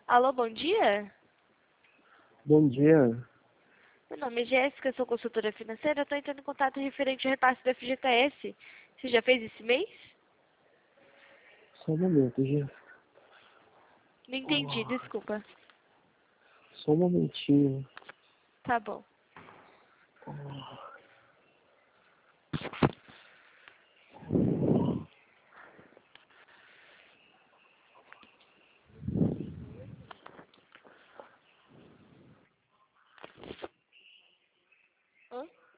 Alô, bom dia? Bom dia. Meu nome é Jéssica, sou consultora financeira. Estou entrando em contato referente ao repasse do FGTS. Você já fez esse mês? Só um momento, Jéssica. Não entendi, desculpa. Só um momentinho. Tá bom.